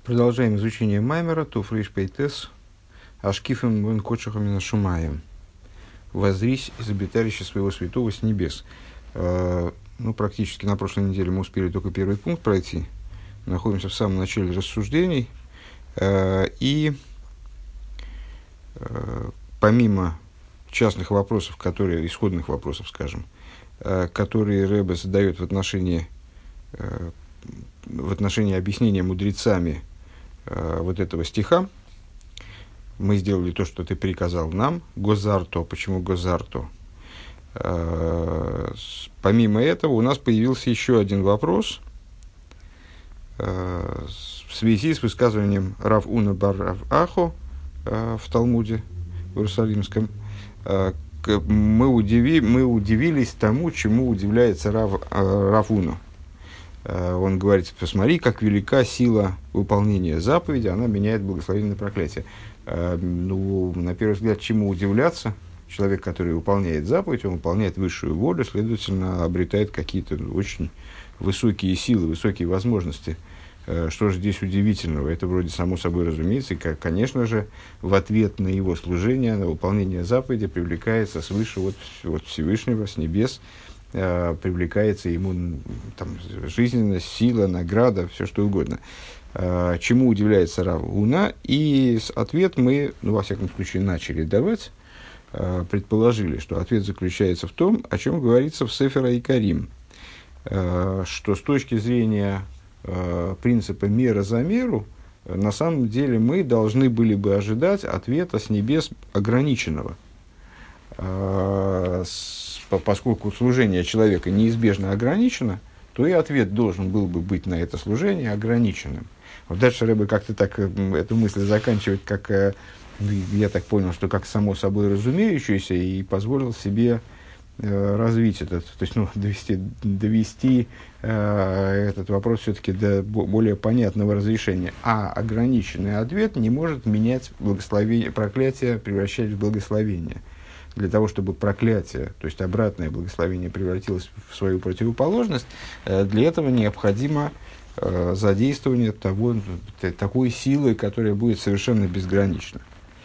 Продолжаем изучение Маймера, Туфриш Пейтес, Ашкифом Вен Кочахамина Шумаем. Воззрись из обиталища своего святого с небес. Практически на прошлой неделе мы успели только первый пункт пройти. Находимся в самом начале рассуждений. Помимо частных вопросов, исходных вопросов, скажем, которые Ребе задает в отношении объяснения мудрецами вот этого стиха, мы сделали то, что ты приказал нам, Гозарто. Почему Гозарто? Помимо этого, у нас появился еще один вопрос в связи с высказыванием Рав Уна бар Рав Ахо в Талмуде в Иерусалимском. Мы удивились тому, чему удивляется Рав Уна. Он говорит: посмотри, как велика сила выполнения заповеди, она меняет благословение на проклятие. На первый взгляд, чему удивляться? Человек, который выполняет заповедь, он выполняет высшую волю, следовательно, обретает какие-то очень высокие силы, высокие возможности. Что же здесь удивительного? Это вроде само собой разумеется. И, конечно же, в ответ на его служение, на выполнение заповеди привлекается свыше от Всевышнего, с небес, привлекается ему жизненность, сила, награда, все что угодно. Чему удивляется Рав Уна? И ответ мы, во всяком случае, начали давать, предположили, что ответ заключается в том, о чем говорится в Сефер Айкарим, что с точки зрения принципа мера за меру, на самом деле мы должны были бы ожидать ответа с небес ограниченного. Поскольку служение человека неизбежно ограничено, то и ответ должен был бы быть на это служение ограниченным. Вот дальше Ребе как-то так эту мысль заканчивает, как, я так понял, что как само собой разумеющееся, и позволил себе развить этот, то есть довести этот вопрос все-таки до более понятного разрешения. А ограниченный ответ не может менять проклятие, превращать в благословение. Для того, чтобы проклятие, то есть обратное благословение, превратилось в свою противоположность, для этого необходимо задействование такой силы, которая будет совершенно безгранична.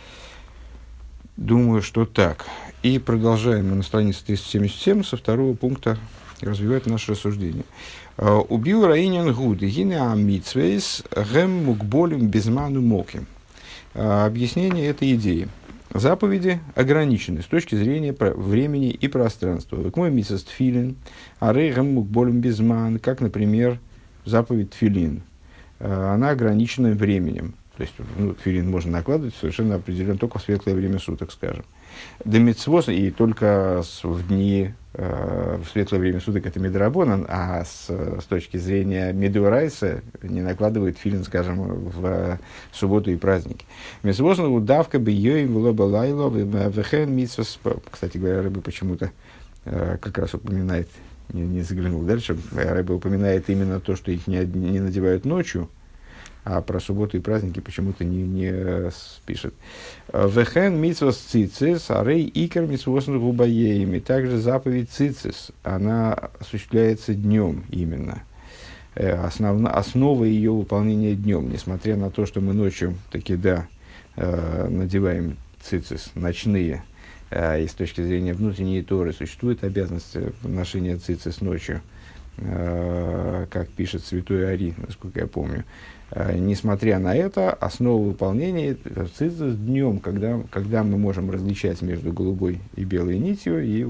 Думаю, что так. И продолжаем на странице 377 со второго пункта развивать наше рассуждение. Убил Раинин Гуд, гине амитсвейс, гэм мукболим безману моким. Объяснение этой идеи. Заповеди ограничены с точки зрения времени и пространства. Как мой митсвейс тфилин, арей гэм мукболим безман, как, например, заповедь тфилин. Она ограничена временем. То есть, тфилин можно накладывать совершенно определенно только в светлое время суток, скажем. Демитсвос, и только в дни, в светлое время суток это медрабонан, а с точки зрения медуарайса не накладывает тфилин, скажем, в субботу и праздники. Митсвос, удавка бы йоим влоба лайло, вехен митсвос. Кстати говоря, Рыба почему-то как раз упоминает, не заглянул дальше, Рыба упоминает именно то, что их не надевают ночью, а про субботу и праздники почему-то не пишет. Вехен митсвос цицис, арей икер митсвос губаеем. И также заповедь цицис, она осуществляется днем именно. Основа ее выполнения днем, несмотря на то, что мы ночью таки надеваем цицис ночные. И с точки зрения внутренней Торы существует обязанность ношения цицис ночью, как пишет святой Ари, насколько я помню. Несмотря на это, основа выполнения цицис днем, когда мы можем различать между голубой и белой нитью, и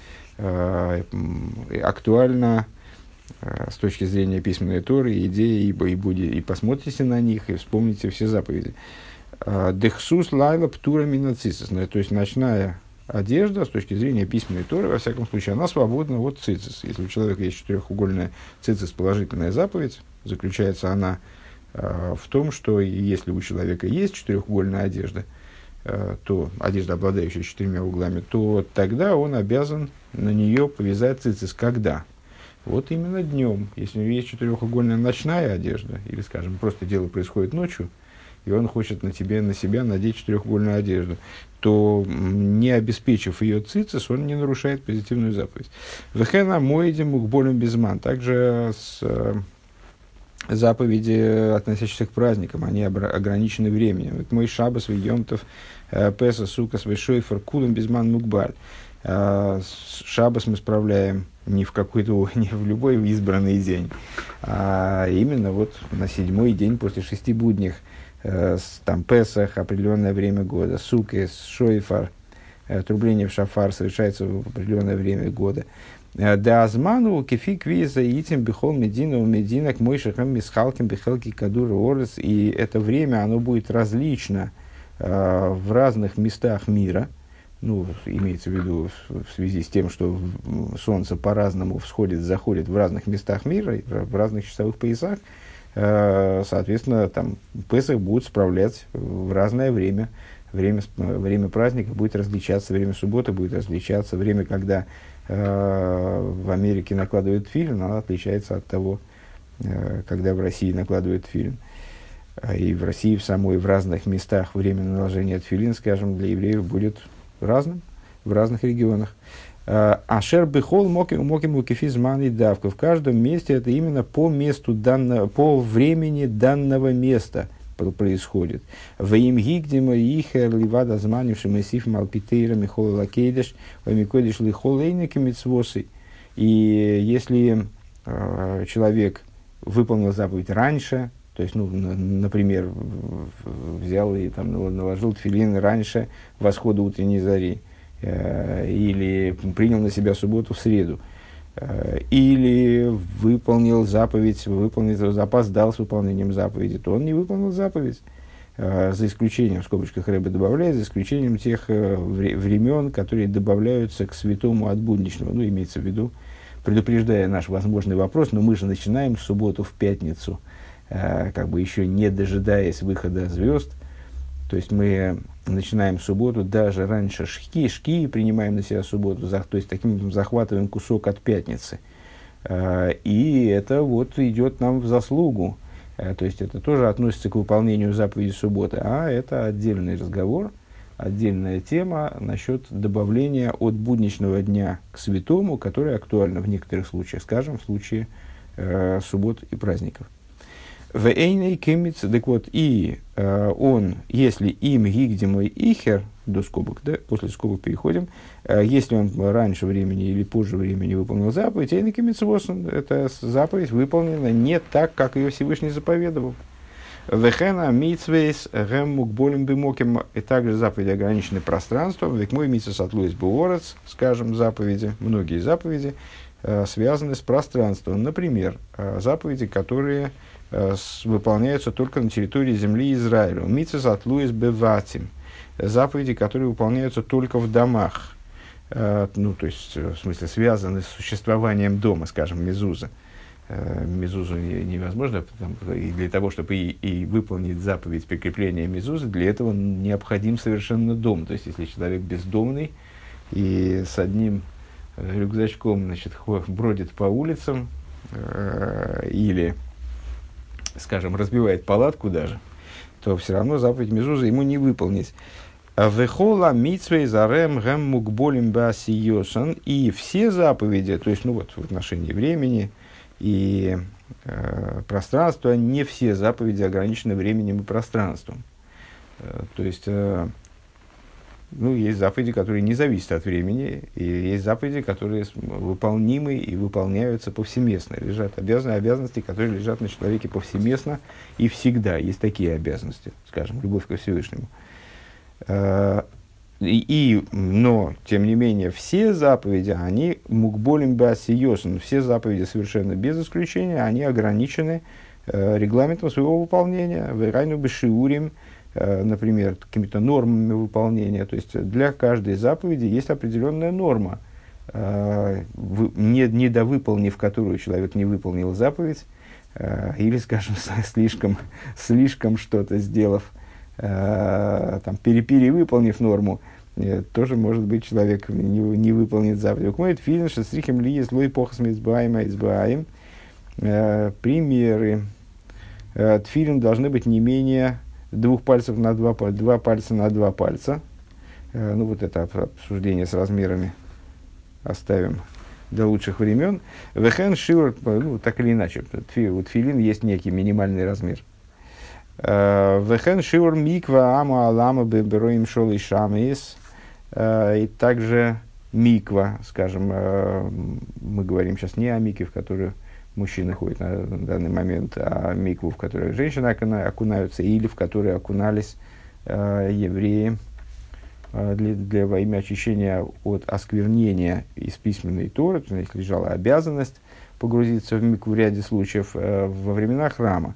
актуально с точки зрения письменной Торы, идеи, и посмотрите на них, и вспомните все заповеди. Дехсус лайла птура минацицис, то есть ночная одежда, с точки зрения письменной Торы, во всяком случае, она свободна от цицис. Если у человека есть четырехугольная цицис, положительная заповедь, заключается она в том, что если у человека есть четырехугольная одежда, то одежда, обладающая четырьмя углами, то тогда он обязан на нее повязать цицис. Когда? Вот именно днем. Если у него есть четырехугольная ночная одежда, или, скажем, просто дело происходит ночью, и он хочет на себя надеть четырехугольную одежду, то, не обеспечив ее цицис, он не нарушает позитивную заповедь. Вехена моедим мукболем безман. Также заповеди, относящиеся к праздникам, они ограничены временем. Вот мой шаббас, вейомтов, песа, сукас, вешойфер, кулам, безман, мукбаль. Шаббас мы справляем не в какой-то, не в любой избранный день, а именно вот на 7-й день после 6 будних, там Песах, определенное время года, сукес, шойфар, трубление в шафар совершается в определенное время года. Да азману кефи квиза итим бихол медина у мединок мойшахам мисхалким бихалки кадур орес. И это время, оно будет различно в разных местах мира. Ну, имеется в виду в связи с тем, что солнце по-разному всходит, заходит в разных местах мира, в разных часовых поясах. Соответственно, там Песах будут справлять в разное время. Время праздника будет различаться, время субботы будет различаться, время, когда в Америке накладывают тфилин, оно отличается от того, когда в России накладывают тфилин. И в России в самой, в разных местах время наложения тфилин, скажем, для евреев будет разным, в разных регионах. Ашер бихол моким укифиз мани давка. В каждом месте это именно по месту данного, по времени данного места происходит. Ваим гигдима ихер ливада зманив шемесиф малпитейра михол лакейдеш вамикодеш лихол эйнеки митцвосы. И если человек выполнил заповедь раньше, то есть, ну, например, взял и там, наложил тфилин раньше восхода утренней зари, или принял на себя субботу в среду, или выполнил заповедь, опоздал с выполнением заповеди, то он не выполнил заповедь, за исключением, в скобочках Рэбе добавляет, за исключением тех времен, которые добавляются к святому от будничного. Ну, имеется в виду, предупреждая наш возможный вопрос, но мы же начинаем субботу в пятницу, как бы еще не дожидаясь выхода звезд. То есть мы начинаем субботу даже раньше шки принимаем на себя субботу, то есть таким образом захватываем кусок от пятницы. И это вот идет нам в заслугу. То есть это тоже относится к выполнению заповеди субботы. А это отдельный разговор, отдельная тема насчет добавления от будничного дня к святому, которое актуально в некоторых случаях, скажем, в случае суббот и праздников. Так вот, и он, если им гигдимой ихер, до скобок, да, после скобок переходим, если он раньше времени или позже времени выполнил заповедь, эта заповедь выполнена не так, как ее Всевышний заповедовал. Вехена митцвейс гэм мукболем бимоким, и также заповеди ограничены пространством. Век мой митцвейс атлуис буорец, скажем, заповеди, многие заповеди связаны с пространством. Например, заповеди, которые выполняются только на территории земли Израиля. Митцвейс атлуис беватим, заповеди, которые выполняются только в домах. Ну, то есть, в смысле, связаны с существованием дома, скажем, мезуза. Мезузу невозможно, и для того, чтобы и выполнить заповедь прикрепления мезузы, для этого необходим совершенно дом. То есть, если человек бездомный и с одним рюкзачком, значит, бродит по улицам или, скажем, разбивает палатку даже, то все равно заповедь мезузы ему не выполнить. Вехола митцвей зарем гэм мукболим басиёсан, и все заповеди, то есть, ну вот, в отношении времени и пространства, не все заповеди ограничены временем и пространством. То есть, ну, есть заповеди, которые не зависят от времени, и есть заповеди, которые выполнимы и выполняются повсеместно. Лежат обязанности, которые лежат на человеке повсеместно и всегда. Есть такие обязанности, скажем, любовь ко Всевышнему. Но, тем не менее, все заповеди, они мукболим басиёсан, все заповеди совершенно без исключения, они ограничены регламентом своего выполнения, вэрайну бешиурим, например, какими-то нормами выполнения. То есть для каждой заповеди есть определенная норма, недовыполнив которую человек не выполнил заповедь, или, скажем, слишком что-то сделав, там, перевыполнив норму, тоже, может быть, человек не выполнит заповедь. Примеры. Тфилин должны быть не менее 2 пальцев на 2 пальца на 2 пальца. Ну, вот это обсуждение с размерами оставим до лучших времен. Вехен шиур, ну, так или иначе, у тфилин есть некий минимальный размер. Вехен шиур миква аму алама бебероим шол и шамис. И также миква, скажем, мы говорим сейчас не о микве, в которую мужчины ходят на данный момент, а микву, в которую женщины окунаются, или в которую окунались евреи во имя очищения от осквернения из письменной Торы. То есть лежала обязанность погрузиться в микву в ряде случаев во времена храма.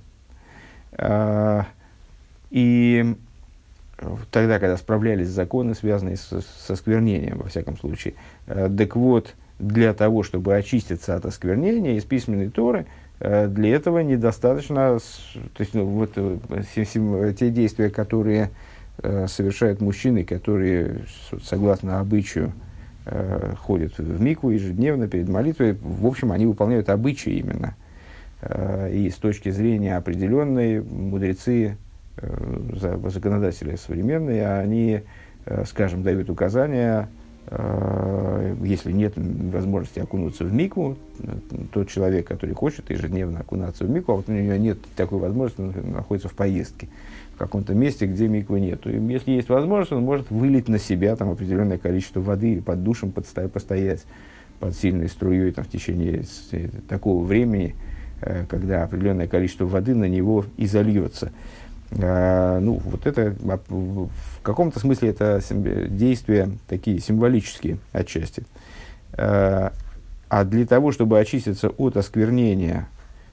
И тогда, когда справлялись законы, связанные с осквернением, во всяком случае. Так вот, для того, чтобы очиститься от осквернения из письменной Торы, для этого недостаточно, то есть, ну, вот, те действия, которые совершают мужчины, которые, согласно обычаю, ходят в микву ежедневно перед молитвой, в общем, они выполняют обычаи именно. И с точки зрения определенной, мудрецы, законодатели современные, они, скажем, дают указания, если нет возможности окунуться в микву, тот человек, который хочет ежедневно окунаться в микву, а вот у него нет такой возможности, он находится в поездке, в каком-то месте, где миквы нет. И если есть возможность, он может вылить на себя там определенное количество воды, под душем постоять под сильной струей там, в течение такого времени, когда определенное количество воды на него изольется. Ну, вот это в каком-то смысле это действия такие символические отчасти. А для того, чтобы очиститься от осквернения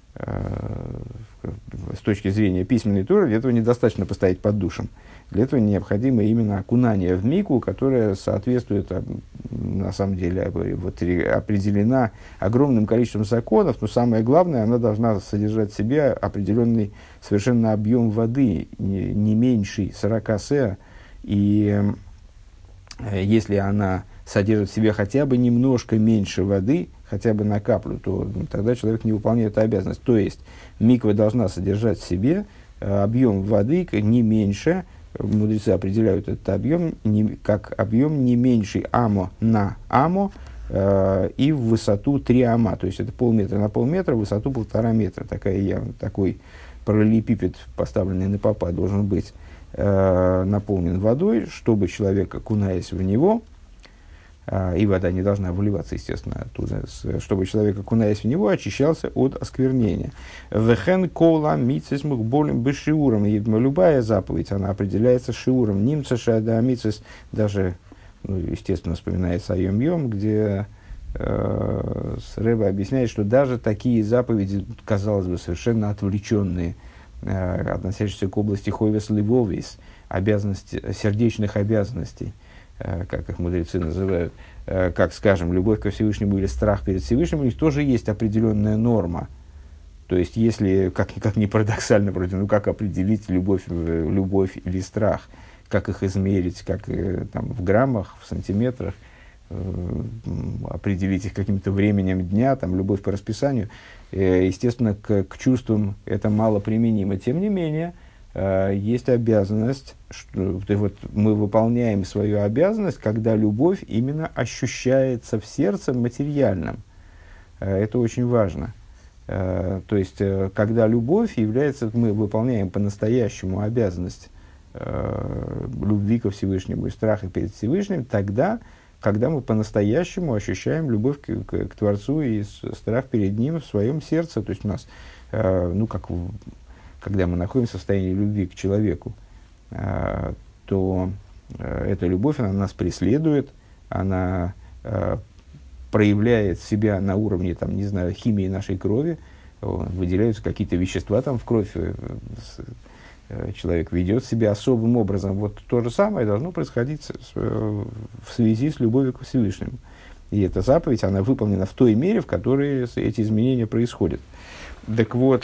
с точки зрения письменной Торы, для этого недостаточно постоять под душем. Для этого необходимо именно окунание в микву, которое соответствует, на самом деле, вот, определена огромным количеством законов, но самое главное, она должна содержать в себе определенный совершенно объем воды, не меньший 40 сеа, и если она содержит в себе хотя бы немножко меньше воды, хотя бы на каплю, то тогда человек не выполняет эту обязанность. То есть миква должна содержать в себе объем воды не меньше, мудрецы определяют этот объем как объем не меньший амо на амо и в высоту 3 ама. То есть это полметра на полметра, в высоту 1,5 метра. Такой параллелепипед, поставленный на попа, должен быть наполнен водой, чтобы человек, окунаясь в него, и вода не должна выливаться, естественно, оттуда, чтобы человек, окунаясь в него, очищался от осквернения. Вехен кола мицис мукболем бешиуром. Любая заповедь, она определяется шиуром. Нимца шада мицис, даже, ну, естественно, вспоминается Айом-Йом, где Ребе объясняет, что даже такие заповеди, казалось бы, совершенно отвлеченные, относящиеся к области хойвес ливовис, сердечных обязанностей, как их мудрецы называют, как, скажем, любовь ко Всевышнему или страх перед Всевышним, у них тоже есть определенная норма. То есть, если, как ни парадоксально, ну как определить любовь или страх, как их измерить, как там, в граммах, в сантиметрах, определить их каким-то временем дня, там, любовь по расписанию. Естественно, к чувствам это мало применимо. Тем не менее, есть обязанность, что вот мы выполняем свою обязанность, когда любовь именно ощущается в сердце материальном. Это очень важно. То есть, когда любовь является, мы выполняем по-настоящему обязанность любви ко Всевышнему и страха перед Всевышним, тогда, когда мы по-настоящему ощущаем любовь к Творцу и страх перед Ним в своем сердце. То есть, у нас, когда мы находимся в состоянии любви к человеку, то эта любовь, она нас преследует, она проявляет себя на уровне, там, не знаю, химии нашей крови, выделяются какие-то вещества там в кровь, человек ведет себя особым образом. Вот то же самое должно происходить в связи с любовью к Всевышнему. И эта заповедь, она выполнена в той мере, в которой эти изменения происходят. Так вот,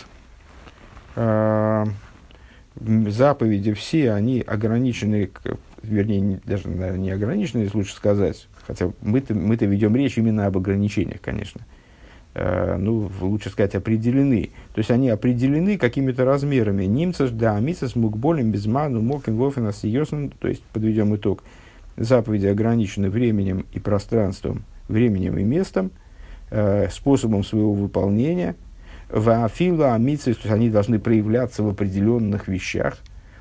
заповеди все, они ограничены, вернее, даже, наверное, не ограничены, если лучше сказать, хотя мы-то ведем речь именно об ограничениях, конечно. Лучше сказать, определены. То есть, они определены какими-то размерами. Нимцаш, да, мицас, мукболем, безману, мокин, вофен, асиосен. То есть, подведем итог. Заповеди ограничены временем и пространством, временем и местом. способом своего выполнения. Ваафила амитсвейс, то есть они должны проявляться в определенных вещах.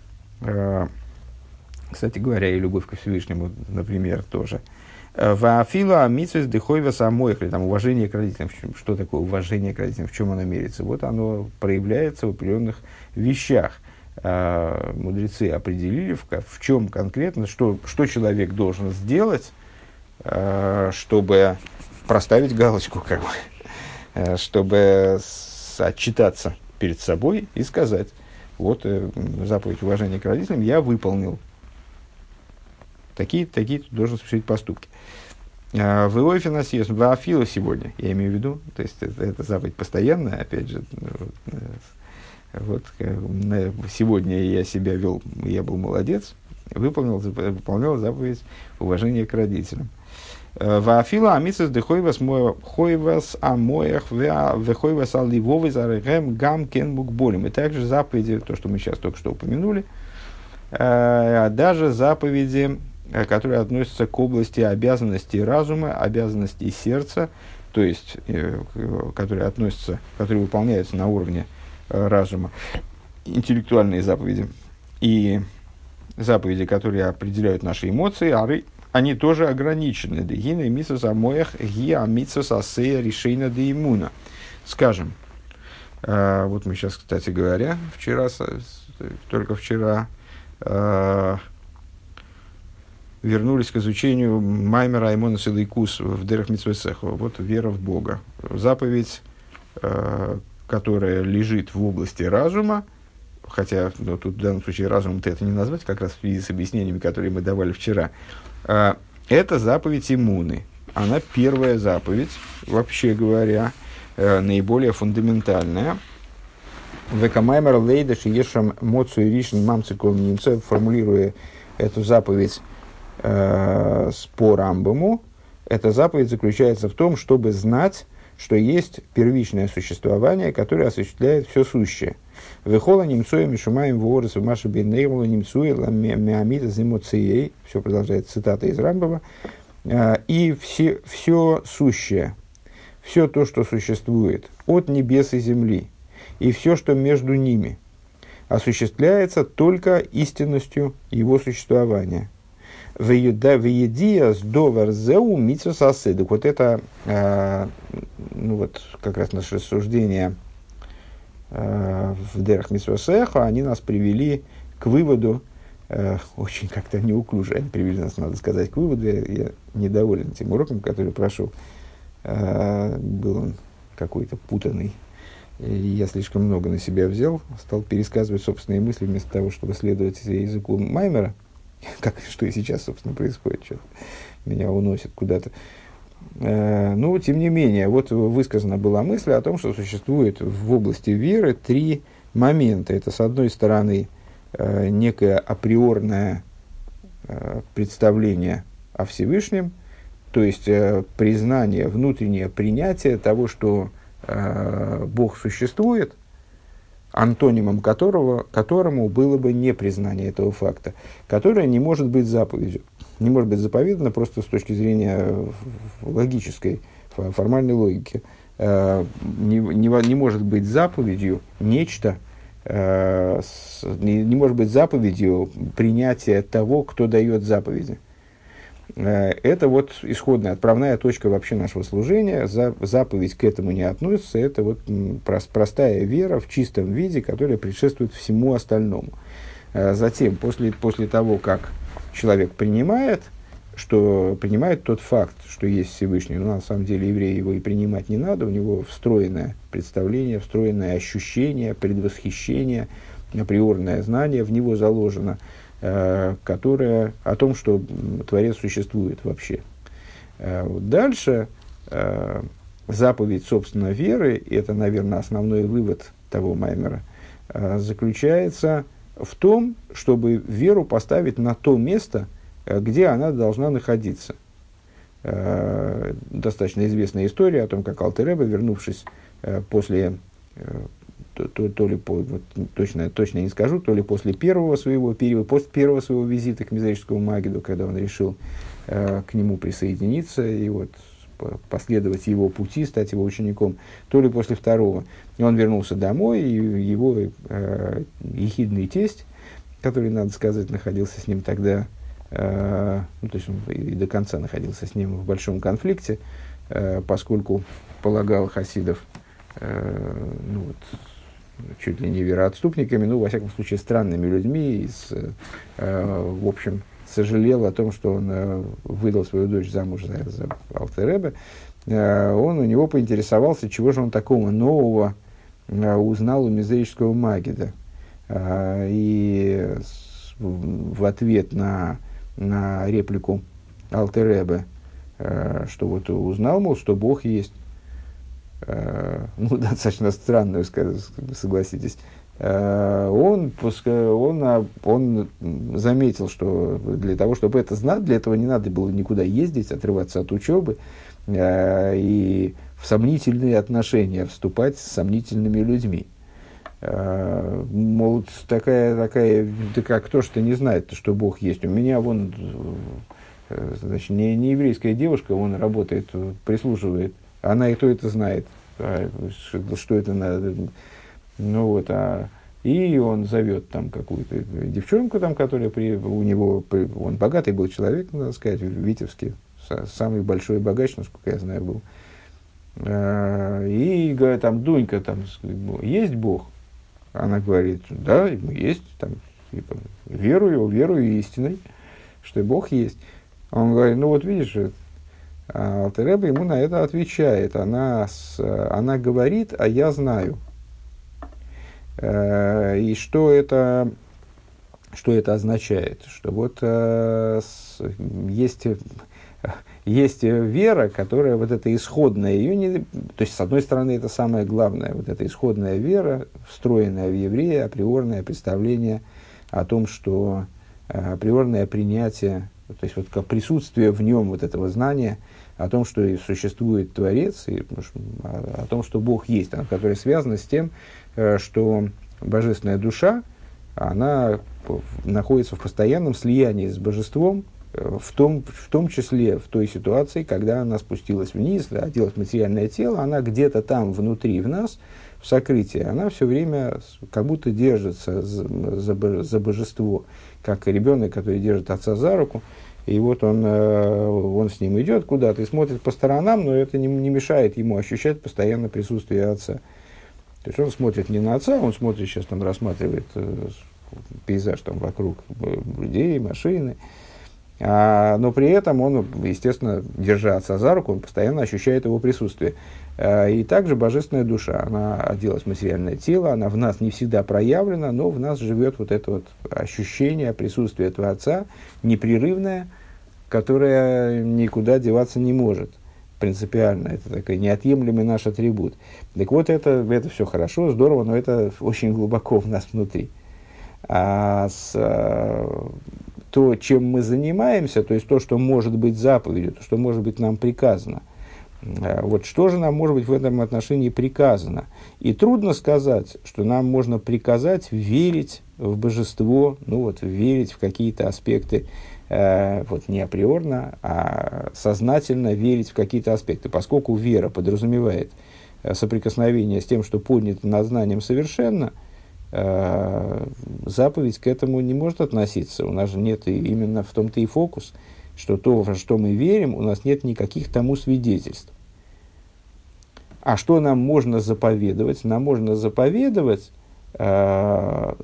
Кстати говоря, и любовь ко Всевышнему, например, тоже. Ваафила амитсвейс дыхойва самоих, или там уважение к родителям. Что такое уважение к родителям, в чем оно мерится? Вот оно проявляется в определенных вещах. Мудрецы определили, в чем конкретно, что человек должен сделать, чтобы проставить галочку, как бы, чтобы отчитаться перед собой и сказать: вот заповедь уважения к родителям я выполнил. Такие тут должен совершить поступки. В Иофинасиес, в Афилу сегодня, я имею в виду, то есть это заповедь постоянная, опять же, вот, сегодня я себя вел, я был молодец, выполнял заповедь уважения к родителям. Ваафила амитсвейс дехойвас хойвас амоях вехойвас аливовый зарегем гам кен мукболим. И также заповеди, то, что мы сейчас только что упомянули, даже заповеди, которые относятся к области обязанностей разума, обязанностей сердца, то есть, которые выполняются на уровне разума, интеллектуальные заповеди и заповеди, которые определяют наши эмоции, они тоже ограничены. Дегина митсвос амоях гиа митсвос асея решейна де иммуна. Скажем, вот мы сейчас, кстати говоря, только вчера вернулись к изучению Маймера Аймонас Илайкус в Дерех Митсвесехо. Вот вера в Бога. Заповедь, которая лежит в области разума, хотя тут в данном случае разумом-то это не назвать, как раз в связи с объяснениями, которые мы давали вчера. Это заповедь иммуны. Она первая заповедь, вообще говоря, наиболее фундаментальная. Векамаймер лейда шиешам моцу и ришн мамциком немцев, формулируя эту заповедь по Рамбаму, эта заповедь заключается в том, чтобы знать, что есть первичное существование, которое осуществляет все сущее. Вехола немцуя мишумаем ворос в маши бенейвола немцуя миамита зимоцией. Все продолжает цитата из Рамбама. И все сущее, все то, что существует от небес и земли, и все, что между ними, осуществляется только истинностью его существования. Веедиас доварзеу митсвос аседук. Вот это, вот как раз наше рассуждение в Дерах Митсвосехо, они нас привели к выводу, очень как-то неуклюже, они привели нас, надо сказать, к выводу. Я недоволен тем уроком, который прошел. Был он какой-то путанный. И я слишком много на себя взял, стал пересказывать собственные мысли вместо того, чтобы следовать языку Маймера. Что и сейчас, собственно, происходит. Что меня уносит куда-то. Но, тем не менее, вот высказана была мысль о том, что существует в области веры три момента. Это, с одной стороны, некое априорное представление о Всевышнем, то есть признание, внутреннее принятие того, что Бог существует, антонимом которому было бы непризнание этого факта, которое не может быть заповедью, не может быть заповедано просто с точки зрения логической, формальной логики. Не может быть заповедью нечто, не может быть заповедью принятия того, кто дает заповеди. Это вот исходная, отправная точка вообще нашего служения. Заповедь к этому не относится. Это вот простая вера в чистом виде, которая предшествует всему остальному. Затем, после того, как человек принимает тот факт, что есть Всевышний, но на самом деле еврею его и принимать не надо, у него встроенное представление, встроенное ощущение, предвосхищение, априорное знание в него заложено, которое о том, что Творец существует вообще. Дальше заповедь, собственно, веры, и это, наверное, основной вывод того Маймера, заключается в том, чтобы веру поставить на то место, где она должна находиться. Достаточно известная история о том, как Алтер Ребе, вернувшись после... точно не скажу, то ли после первого своего визита к Мизрическому Магиду, когда он решил к нему присоединиться, и вот последовать его пути, стать его учеником, то ли после второго. И он вернулся домой, и его ехидный тесть, который, надо сказать, находился с ним тогда, то есть он и до конца находился с ним в большом конфликте, поскольку полагал хасидов чуть ли не вероотступниками, во всяком случае, странными людьми, в общем, сожалел о том, что он выдал свою дочь замуж за Алтер Ребе. Он у него поинтересовался, чего же он такого нового узнал у мизерического Магида. И в ответ на реплику Алтер Ребе, что вот узнал, мол, что Бог есть, достаточно странную, согласитесь, он заметил, что для того, чтобы это знать, для этого не надо было никуда ездить, отрываться от учебы и в сомнительные отношения вступать с сомнительными людьми. Мол, такая, да как кто что не знает, что Бог есть. У меня значит, не еврейская девушка, он работает, прислуживает, она и то это знает, что это надо. И он зовет там какую-то девчонку, там, которая у него, он богатый был человек, надо сказать, в Витебске, самый большой богач, насколько я знаю, был. И говорит, там, Дунька, там, есть Бог? Она говорит, да, есть, там, типа, верую истиной, что Бог есть. Он говорит, видишь, Алтер Ребе ему на это отвечает. Она говорит, а я знаю. И что это означает? Что вот есть вера, которая вот эта исходная, то есть, с одной стороны, это самое главное, вот эта исходная вера, встроенная в еврея, априорное представление о том, что априорное принятие, то есть вот как присутствие в нем вот этого знания о том, что существует Творец, и о том, что Бог есть, которое связано с тем, что божественная душа, она находится в постоянном слиянии с божеством, в том числе в той ситуации, когда она спустилась вниз, оделась в материальное тело, она где-то там внутри в нас, в сокрытии, она все время как будто держится за божество, как ребенок, который держит отца за руку, и вот он с ним идет куда-то и смотрит по сторонам, но это не мешает ему ощущать постоянно присутствие отца. То есть он смотрит не на отца, он смотрит, сейчас там рассматривает пейзаж там вокруг людей, машины, но при этом он, естественно, держа отца за руку, он постоянно ощущает его присутствие. И также божественная душа, она оделась в материальное тело, она в нас не всегда проявлена, но в нас живет вот это вот ощущение присутствия Творца, непрерывное, которое никуда деваться не может. Принципиально, это такой неотъемлемый наш атрибут. Так вот, это все хорошо, здорово, но это очень глубоко в нас внутри. То, чем мы занимаемся, то есть то, что может быть заповедью, то, что может быть нам приказано, вот что же нам может быть в этом отношении приказано? И трудно сказать, что нам можно приказать верить в божество, верить в какие-то аспекты, не априорно, а сознательно верить в какие-то аспекты, поскольку вера подразумевает соприкосновение с тем, что поднято над знанием совершенно, заповедь к этому не может относиться. У нас же нет, и именно в том-то и фокус, что то, во что мы верим, у нас нет никаких тому свидетельств. А что нам можно заповедовать? Нам можно заповедовать, нам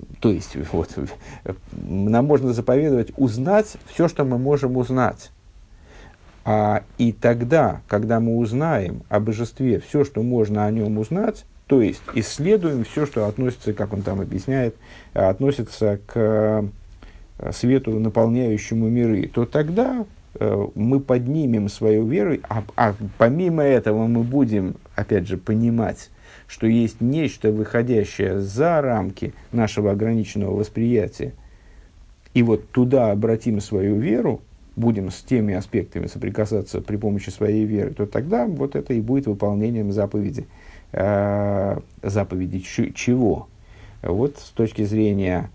можно заповедовать узнать все, что мы можем узнать. И тогда, когда мы узнаем о божестве все, что можно о нем узнать, то есть исследуем все, что относится, как он там объясняет, относится к свету, наполняющему миры, то тогда мы поднимем свою веру, а помимо этого мы будем, опять же, понимать, что есть нечто, выходящее за рамки нашего ограниченного восприятия, и вот туда обратим свою веру, будем с теми аспектами соприкасаться при помощи своей веры, то тогда вот это и будет выполнением заповеди. Заповеди чего? Вот с точки зрения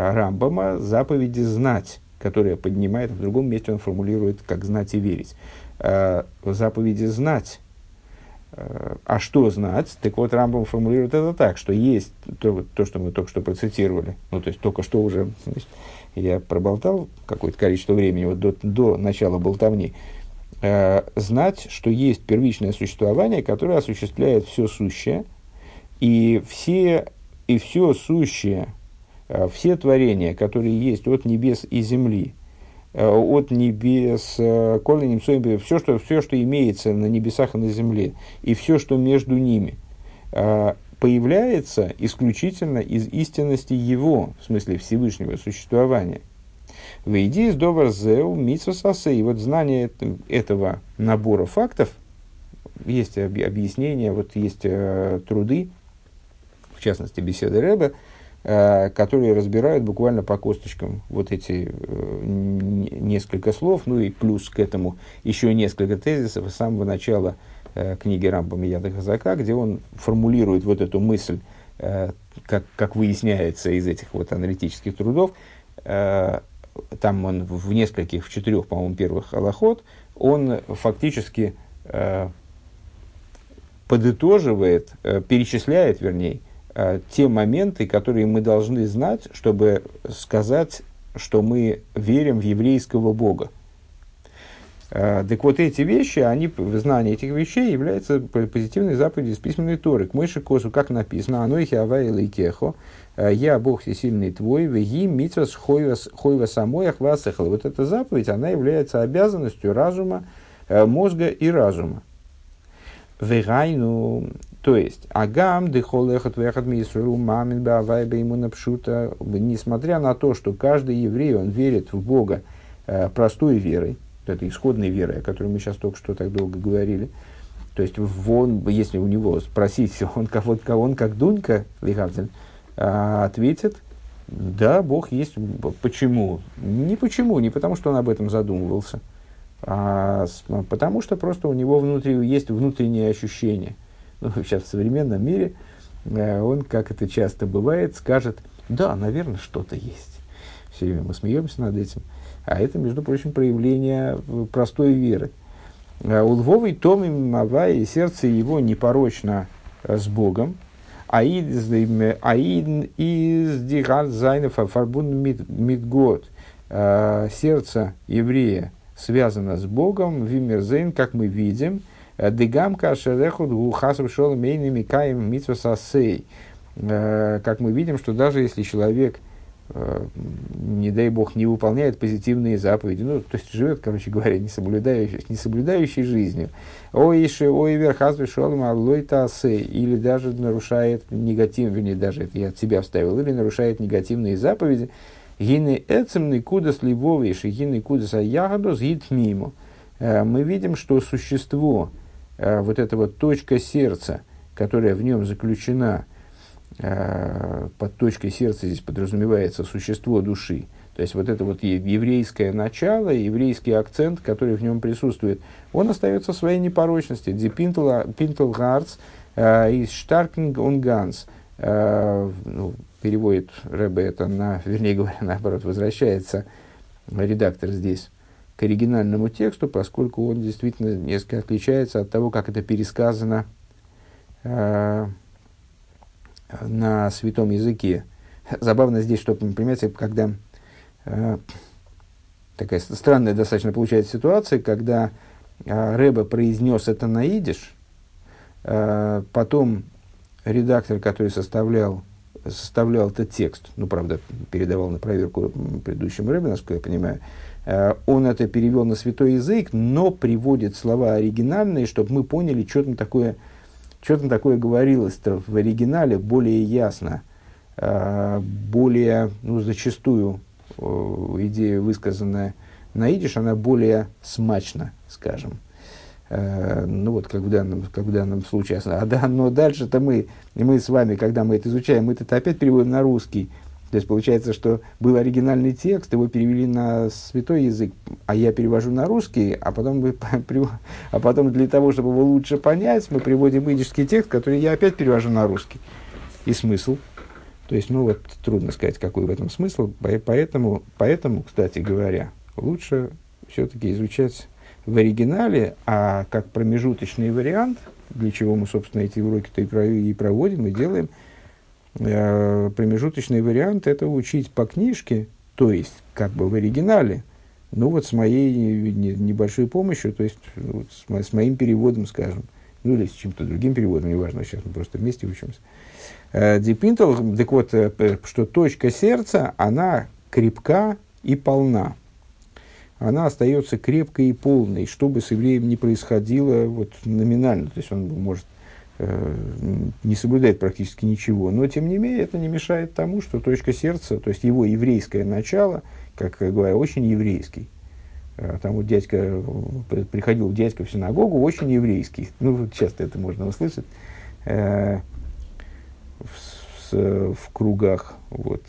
Рамбама, заповеди знать, которая поднимает, в другом месте он формулирует, как знать и верить. заповеди знать. А что знать? Так вот, Рамбам формулирует это так, что есть то, что мы только что процитировали, ну, то есть только что уже, значит, я проболтал какое-то количество времени, вот до начала болтовни, знать, что есть первичное существование, которое осуществляет все сущее, и все сущее, все творения, которые есть от небес и земли, от небес, все, что имеется на небесах и на земле, и все, что между ними, появляется исключительно из истинности Его, в смысле Всевышнего существования. «Вейди из довар зеу митсва сасе». И вот знание этого набора фактов, есть объяснения, вот есть труды, в частности, беседы Ребе, которые разбирают буквально по косточкам вот эти несколько слов, ну и плюс к этому еще несколько тезисов с самого начала книги Рамбама Яда Хазака, где он формулирует вот эту мысль, как выясняется из этих вот аналитических трудов. Там он в нескольких, в 4, по-моему, первых алахот, он фактически подытоживает, перечисляет, вернее, те моменты, которые мы должны знать, чтобы сказать, что мы верим в еврейского Бога. Так вот, эти вещи, знание этих вещей является позитивной заповедью из письменной Торы. К Мойше Косу, как написано, «Анойхи авай элейкехо, я Бог всесильный твой, веги митсвас хойва самой ахвасехал». Вот эта заповедь, она является обязанностью разума, мозга и разума. Вегайну, то есть, агам дехолехат вехат мисру мамин баавай беймуна пшута, несмотря на то, что каждый еврей, он верит в Бога простой верой, это исходной верой, о которой мы сейчас только что так долго говорили, то есть, если у него спросить, он как Дунька, Лихавзель, ответит, да, Бог есть. Почему? Не потому, что он об этом задумывался, потому что просто у него есть внутреннее ощущение. Ну, сейчас в современном мире он, как это часто бывает, скажет, да, наверное, что-то есть. Все время мы смеемся над этим. А это, между прочим, проявление простой веры. У Львовой Томи Мава, и сердце его непорочно с Богом. Аид из Дигар Зайнов Фарбун Мидгод. Сердце еврея связано с Богом, Вимерзейн, как мы видим, Дегамка Шерехуд Гухасов Шоломейни Микаем Митсвасасей. Как мы видим, что даже если человек, не дай Бог, не выполняет позитивные заповеди, ну, то есть живет, короче говоря, не соблюдающей жизнью, или даже нарушает негативные, даже это я от себя вставил, или нарушает негативные заповеди, гины эцемный кудас ливовиш и гины кудас аягадос гитмимо. Мы видим, что существо, вот эта вот точка сердца, которая в нем заключена, под точкой сердца здесь подразумевается существо души, то есть вот это вот еврейское начало, еврейский акцент, который в нем присутствует, он остается в своей непорочности. Ди пинтл гарц из штаркинг он ганс. Переводит Ребе это вернее говоря, наоборот, возвращается редактор здесь к оригинальному тексту, поскольку он действительно несколько отличается от того, как это пересказано на святом языке. Забавно здесь, что, понимаете, когда такая странная достаточно получается ситуация, когда Ребе произнес это на идиш, потом редактор, который составлял этот текст, ну, правда, передавал на проверку предыдущему Ребе, насколько я понимаю, он это перевел на святой язык, но приводит слова оригинальные, чтобы мы поняли, что там такое говорилось-то в оригинале более ясно, более, зачастую идея, высказанная на идиш, она более смачна, скажем. Как в данном случае. Но дальше-то мы с вами, когда мы это изучаем, мы это опять переводим на русский. То есть получается, что был оригинальный текст, его перевели на святой язык, а я перевожу на русский, а потом для того, чтобы его лучше понять, мы приводим идишский текст, который я опять перевожу на русский. И смысл. То есть, трудно сказать, какой в этом смысл. Поэтому, кстати говоря, лучше все-таки изучать в оригинале, а как промежуточный вариант, для чего мы, собственно, эти уроки-то и проводим, и делаем, промежуточный вариант – это учить по книжке, то есть как бы в оригинале, ну вот с моей небольшой помощью, то есть вот с моим переводом, скажем, ну или с чем-то другим переводом, неважно, сейчас мы просто вместе учимся. Дипинтл, так вот, что точка сердца, она крепка и полна. Она остается крепкой и полной, что бы с евреем ни происходило вот, номинально. То есть он может не соблюдать практически ничего, но тем не менее это не мешает тому, что точка сердца, то есть его еврейское начало, как я говорю, очень еврейский. Там вот приходил дядька в синагогу, очень еврейский. Ну, вот часто это можно услышать в кругах, вот,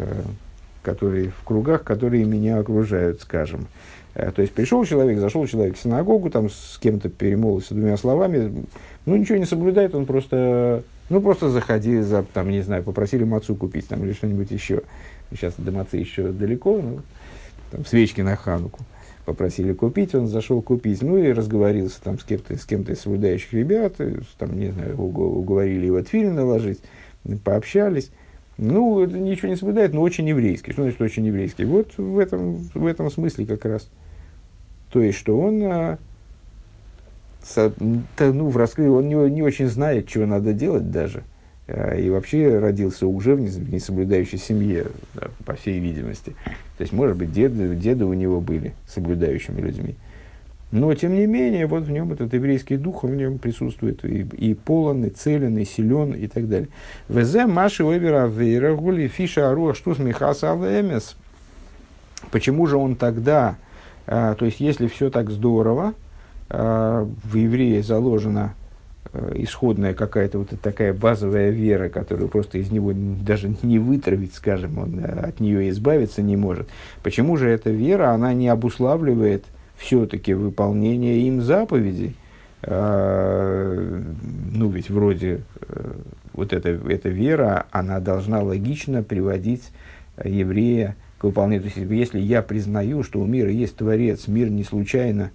которые меня окружают, скажем. То есть зашел человек в синагогу, там с кем-то перемолвился двумя словами, ну ничего не соблюдает, он просто заходи, там, не знаю, попросили мацу купить там, или что-нибудь еще. Сейчас до мацы еще далеко, ну, там, свечки на Хануку попросили купить, он зашел купить, ну и разговорился там с кем-то из соблюдающих ребят, там, не знаю, уговорили его тфилин наложить, пообщались. Ну, ничего не соблюдает, но очень еврейский. Что значит очень еврейский? Вот в этом смысле как раз. То есть, что он, он не очень знает, чего надо делать даже. И вообще родился уже в несоблюдающей семье, да, по всей видимости. То есть, может быть, деды у него были соблюдающими людьми. Но, тем не менее, вот в нем этот еврейский дух, в нем присутствует и полон, и целен, и силен, и так далее. Везе маши овера вейра гули фиша аруа штус михаса алэмес. Почему же он тогда, то есть, если все так здорово, в еврее заложена исходная какая-то вот такая базовая вера, которую просто из него даже не вытравить, скажем, он от нее избавиться не может. Почему же эта вера, она не обуславливает все-таки выполнение им заповедей? Ну, ведь вроде вот эта вера, она должна логично приводить еврея к выполнению. То есть, если я признаю, что у мира есть Творец, мир не случайен,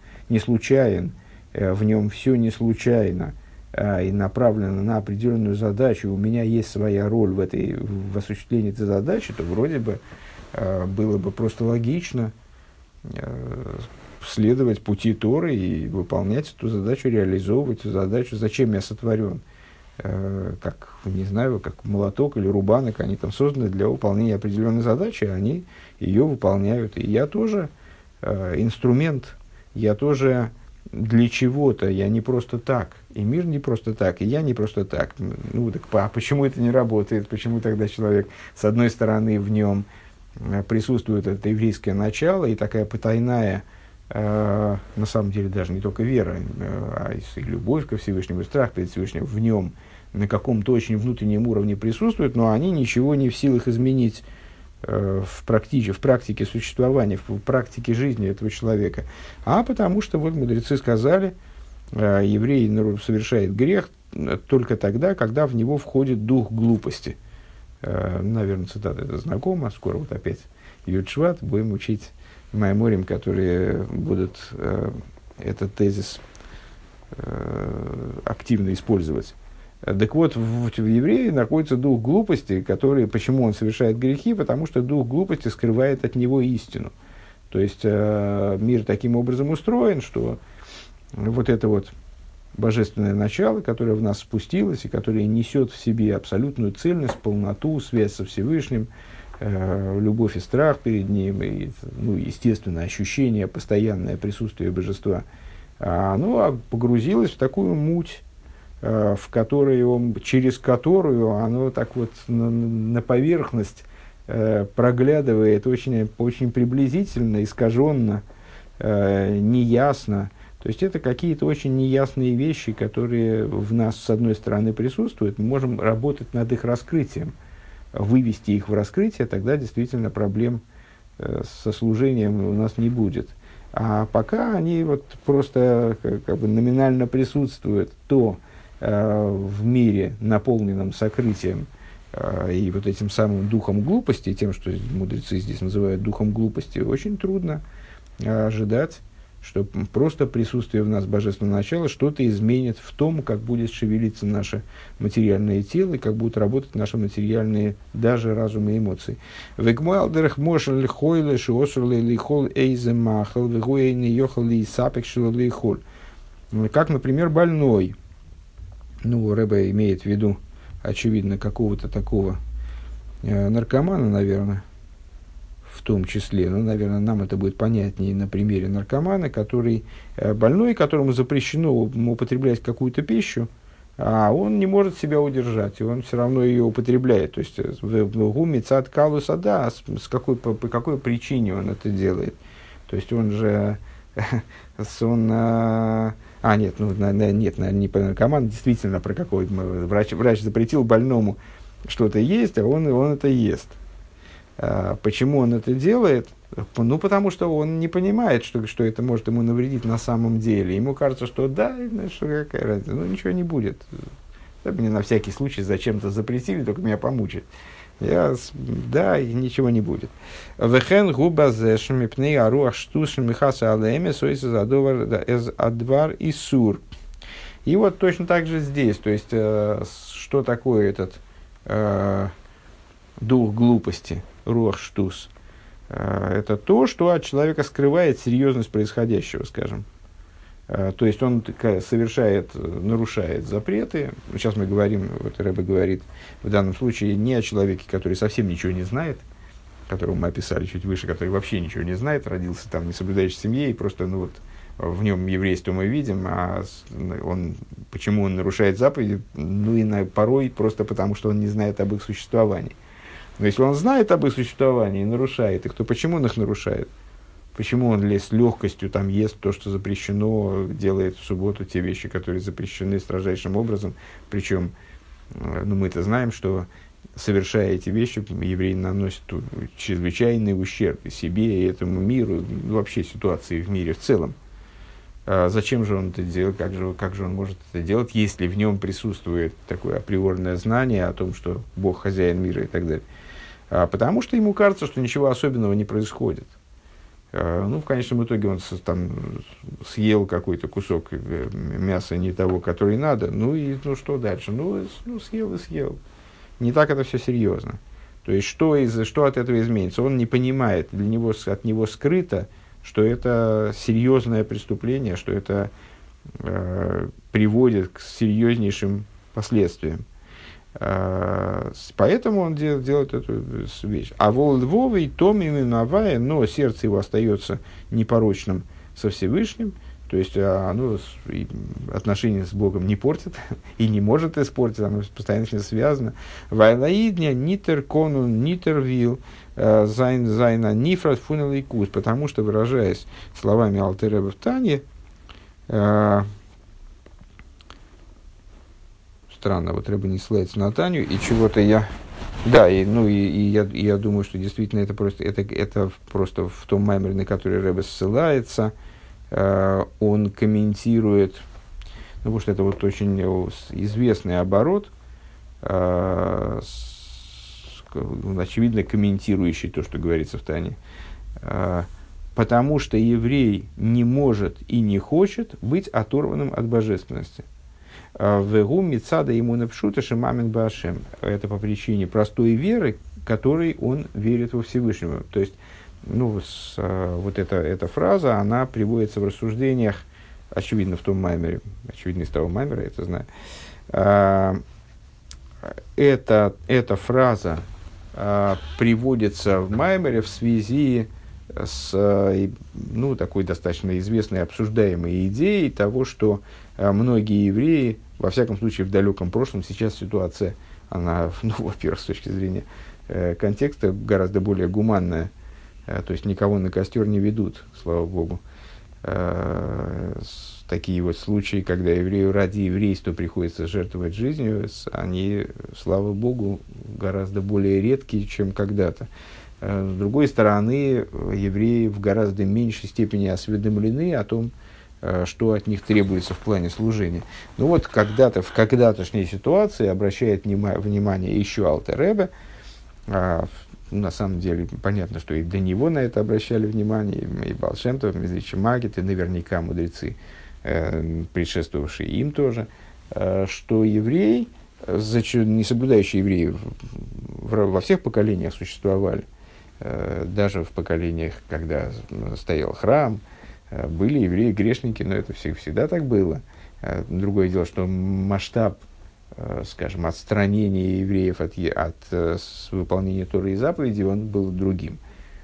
в нем все не случайно, и направлено на определенную задачу, у меня есть своя роль в осуществлении этой задачи, то вроде бы было бы просто логично следовать пути Торы и выполнять эту задачу, реализовывать эту задачу. Зачем я сотворен? Как, не знаю, как молоток или рубанок, они там созданы для выполнения определенной задачи, они ее выполняют. И я тоже инструмент, я тоже для чего-то, я не просто так, и мир не просто так, и я не просто так. Ну, так почему это не работает? Почему тогда человек, с одной стороны, в нем присутствует это еврейское начало и такая потайная, на самом деле, даже не только вера, а и любовь ко Всевышнему, и страх перед Всевышним в нем на каком-то очень внутреннем уровне присутствуют, но они ничего не в силах изменить в практике существования, в практике жизни этого человека. А потому что, вот мудрецы сказали, еврей совершает грех только тогда, когда в него входит дух глупости. Наверное, цитата это знакома. Скоро вот опять Юд Шват будем учить майморим, которые будут этот тезис активно использовать. Так вот, в евреи находится дух глупости, который, почему он совершает грехи? Потому что дух глупости скрывает от него истину. То есть, мир таким образом устроен, что вот это вот божественное начало, которое в нас спустилось, и которое несет в себе абсолютную цельность, полноту, связь со Всевышним, любовь и страх перед ним, и, ну, естественно, ощущение, постоянное присутствие божества, оно погрузилось в такую муть, через которую оно так вот на поверхность проглядывает очень, очень приблизительно, искаженно, неясно. То есть это какие-то очень неясные вещи, которые в нас, с одной стороны, присутствуют. Мы можем работать над их раскрытием, вывести их в раскрытие, тогда действительно проблем со служением у нас не будет. А пока они вот просто как бы номинально присутствуют, то в мире, наполненном сокрытием и вот этим самым духом глупости, тем, что мудрецы здесь называют духом глупости, очень трудно ожидать что просто присутствие в нас божественного начала что-то изменит в том, как будет шевелиться наше материальное тело, и как будут работать наши материальные даже разум и эмоции. Как, например, больной. Ну, Ребе имеет в виду, очевидно, какого-то такого наркомана, наверное, в том числе. Ну, наверное, нам это будет понятнее на примере наркомана, который больной, которому запрещено употреблять какую-то пищу, а он не может себя удержать, и он все равно ее употребляет. То есть, в гуме цат калуса, да, по какой причине он это делает. То есть, он же... нет, наверное, не про наркоман, действительно про какой врач запретил больному что-то есть, а он это ест. Почему он это делает? Ну, потому что он не понимает, что это может ему навредить на самом деле. Ему кажется, что да, что какая разница, ну ничего не будет. Да, мне на всякий случай зачем-то запретили, только меня помучить. Да, и ничего не будет. Вехен губа зешми пней аруах штушем михаса алеме сойса задовар эз адвар и сур. И вот точно так же здесь. То есть, что такое этот дух глупости, руах штус? Это то, что от человека скрывает серьезность происходящего, скажем. То есть он нарушает запреты. Сейчас мы говорим, вот Ребе говорит в данном случае не о человеке, который совсем ничего не знает, которого мы описали чуть выше, который вообще ничего не знает, родился там не соблюдающий в семье, и просто в нем еврейство мы видим, а почему он нарушает заповеди, порой просто потому, что он не знает об их существовании. Но если он знает об их существовании и нарушает их, то почему он их нарушает? Почему он с легкостью там ест то, что запрещено, делает в субботу те вещи, которые запрещены строжайшим образом? Причем, мы-то знаем, что, совершая эти вещи, еврей наносит чрезвычайный ущерб и себе, и этому миру, вообще ситуации в мире в целом. Зачем же он это делает? Как же он может это делать, если в нем присутствует такое априорное знание о том, что Бог хозяин мира и так далее? Потому что ему кажется, что ничего особенного не происходит. В конечном итоге он съел какой-то кусок мяса не того, который надо. Что дальше? Съел и съел. Не так это все серьезно. То есть, что от этого изменится? Он не понимает, от него скрыто, что это серьезное преступление, что это приводит к серьезнейшим последствиям. Поэтому он делает эту вещь. А волдвовый том именовая, но сердце его остается непорочным со Всевышним, то есть оно отношения с Богом не портит и не может испортить, оно постоянно с ним связано. Вайлаидня нитер конун нитер вил зайна нифрат фунелайкус, потому что, выражаясь словами Алтер Ребе в Тане, странно, вот Ребе не ссылается на Таню, и чего-то я... Да, я думаю, что действительно это просто в том маймере, на который Ребе ссылается, он комментирует, потому что это вот очень известный оборот, очевидно комментирующий то, что говорится в Тане, потому что еврей не может и не хочет быть оторванным от божественности. Вегу мицада ему напшута шимамин башем. Это по причине простой веры, которой он верит во Всевышнего. То есть, вот эта фраза, она приводится в рассуждениях, очевидно, в том маймере, очевидно, из того маймера, я это знаю. Эта фраза приводится в маймере в связи с такой достаточно известной обсуждаемой идеей того, что многие евреи, во всяком случае в далеком прошлом, сейчас ситуация, она, во-первых, с точки зрения контекста, гораздо более гуманная, то есть никого на костер не ведут, слава Богу. Такие вот случаи, когда еврею ради еврейства приходится жертвовать жизнью, они, слава Богу, гораздо более редкие, чем когда-то. С другой стороны, евреи в гораздо меньшей степени осведомлены о том, что от них требуется в плане служения. В когда-тошней ситуации обращает внимание еще Алтер Ребе, на самом деле, понятно, что и до него на это обращали внимание, и Баал Шем Тов, Мезричи Магит, и наверняка мудрецы, предшествовавшие им тоже, что еврей, не соблюдающие евреи во всех поколениях существовали, даже в поколениях, когда стоял храм, были евреи-грешники, но это всегда так было. Другое дело, что масштаб, скажем, отстранения евреев от выполнения Торы и заповедей, он был другим.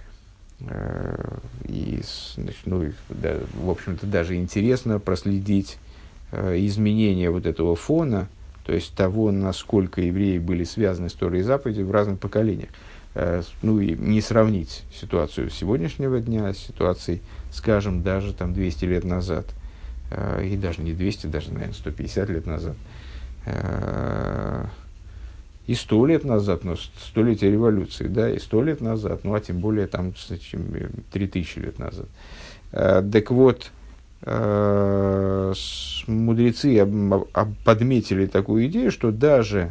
И, значит, в общем-то, даже интересно проследить изменения вот этого фона, то есть того, насколько евреи были связаны с Торой и заповедью в разных поколениях. И не сравнить ситуацию сегодняшнего дня с ситуацией, скажем, даже там 200 лет назад, и даже не 200, даже, наверное, 150 лет назад, и 100 лет назад, но столетие революции, да, и 100 лет назад, а тем более там 3000 лет назад. Так вот, мудрецы подметили такую идею, что даже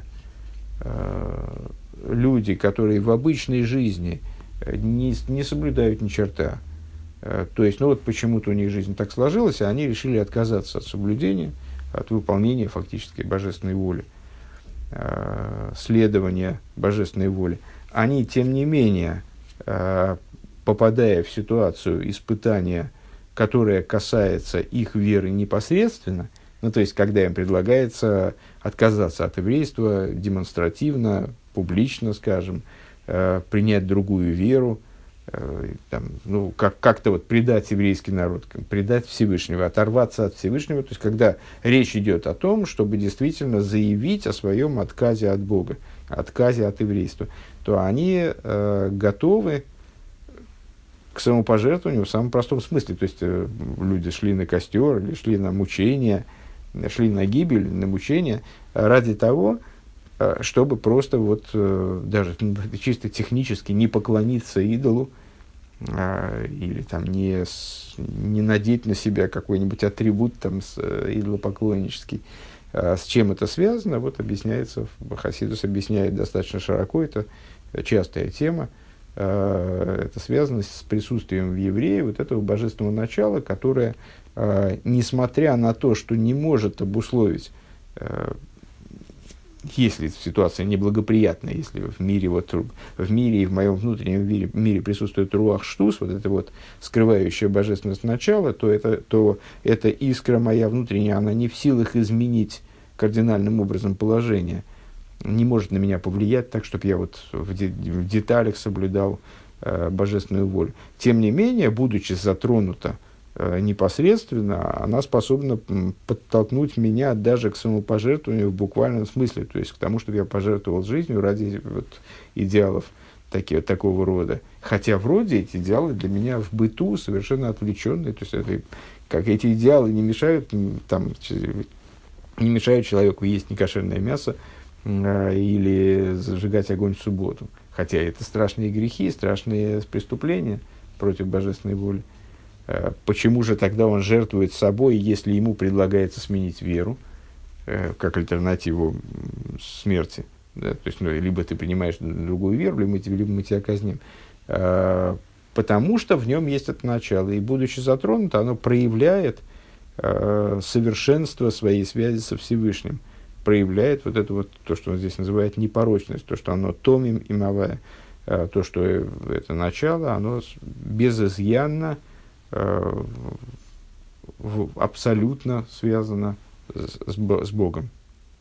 люди, которые в обычной жизни не соблюдают ни черта, то есть, почему-то у них жизнь так сложилась, а они решили отказаться от соблюдения, от выполнения фактически божественной воли, следования божественной воле. Они, тем не менее, попадая в ситуацию испытания, которая касается их веры непосредственно, то есть, когда им предлагается отказаться от еврейства демонстративно, публично, скажем, принять другую веру, как-то предать еврейский народ, предать Всевышнего, оторваться от Всевышнего, то есть, когда речь идет о том, чтобы действительно заявить о своем отказе от Бога, отказе от еврейства, то они готовы к самопожертвованию в самом простом смысле. То есть, люди шли на костер, или шли на мучения, шли на гибель, на мучения ради того, чтобы просто даже чисто технически не поклониться идолу, или там не надеть на себя какой-нибудь атрибут идолопоклоннический. С чем это связано? Объясняется, Хасидус объясняет достаточно широко, это частая тема. Это связано с присутствием в еврее этого божественного начала, которое, несмотря на то, что не может обусловить, если ситуация неблагоприятная, если в мире и в моем внутреннем мире присутствует руах штус, это скрывающее божественность начала, то эта искра моя внутренняя, она не в силах изменить кардинальным образом положение, не может на меня повлиять так, чтобы я в деталях соблюдал божественную волю. Тем не менее, будучи затронута непосредственно, она способна подтолкнуть меня даже к самопожертвованию в буквальном смысле, то есть к тому, чтобы я пожертвовал жизнью ради идеалов такого рода. Хотя вроде эти идеалы для меня в быту совершенно отвлеченные, то есть как эти идеалы не мешают человеку есть некошерное мясо или зажигать огонь в субботу. Хотя это страшные грехи, страшные преступления против божественной воли. Почему же тогда он жертвует собой, если ему предлагается сменить веру, как альтернативу смерти? Да? То есть, либо ты принимаешь другую веру, либо мы тебя казним. Потому что в нем есть это начало. И, будучи затронуто, оно проявляет совершенство своей связи со Всевышним. Проявляет то, что он здесь называет непорочность, то, что оно томим имавая, то, что это начало, оно безызъянно, абсолютно связано с Богом.